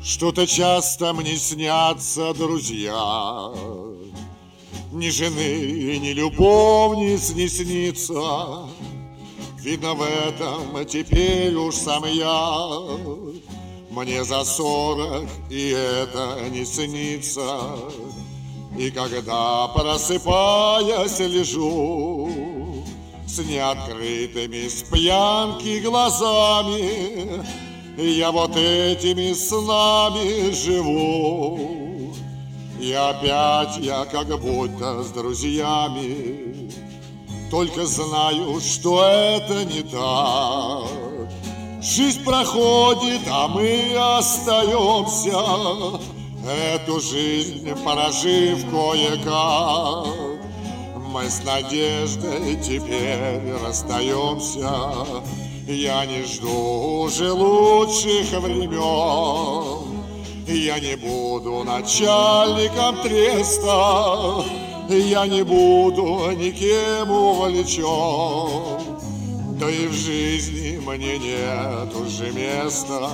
Что-то часто мне снятся друзья. Ни жены, ни любовниц не снится. Видно, в этом теперь уж сам я. Мне за 40, и это не снится. И когда, просыпаясь, лежу с неоткрытыми с пьянки глазами, я вот этими снами живу. И опять я как будто с друзьями, только знаю, что это не так. Жизнь проходит, а мы остаемся, эту жизнь прожив кое-как. Мы с надеждой теперь расстаемся. Я не жду уже лучших времен. Я не буду начальником треста. Я не буду никем увлечен. Да и в жизни мне нет уже места.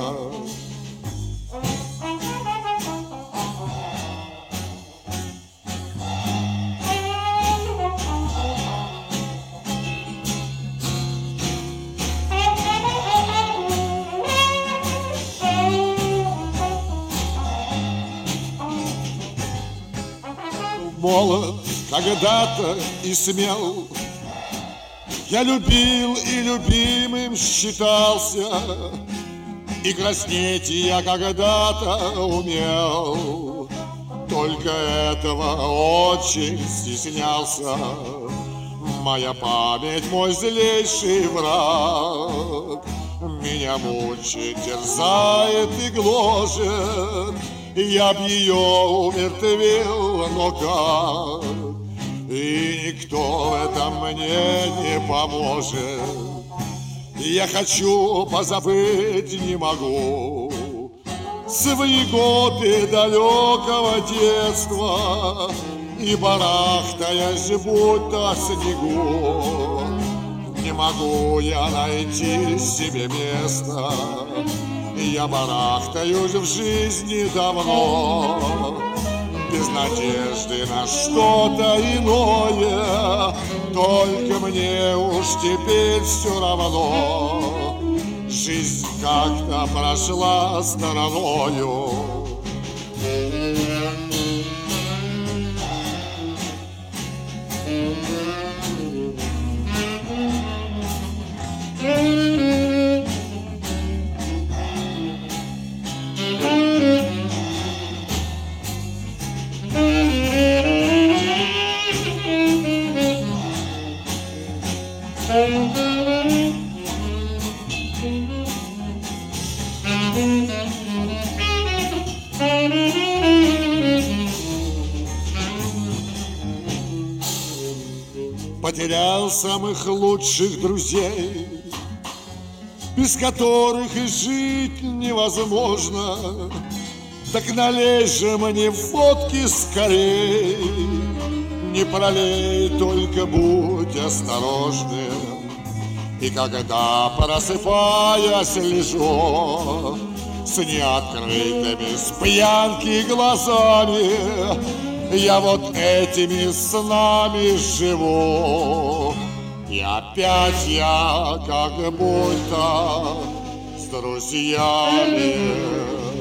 Молод когда-то и смел, я любил и любимым считался, и краснеть я когда-то умел, только этого очень стеснялся. Моя память мой злейший враг, меня мучит, терзает и гложет. Я б ее умертвил, но как? И никто в этом мне не поможет. Я хочу позабыть, не могу свои годы далекого детства. И барахтаясь будто в снегу, не могу я найти себе места. Я барахтаюсь в жизни давно, без надежды на что-то иное. Только мне уж теперь все равно, жизнь как-то прошла стороною. Потерял самых лучших друзей, без которых и жить невозможно. Так налей же мне водки скорей, не пролей, только будь осторожным. И когда, просыпаясь, лежу с неоткрытыми с пьянки глазами, я вот этими снами живу. И опять я как будто с друзьями.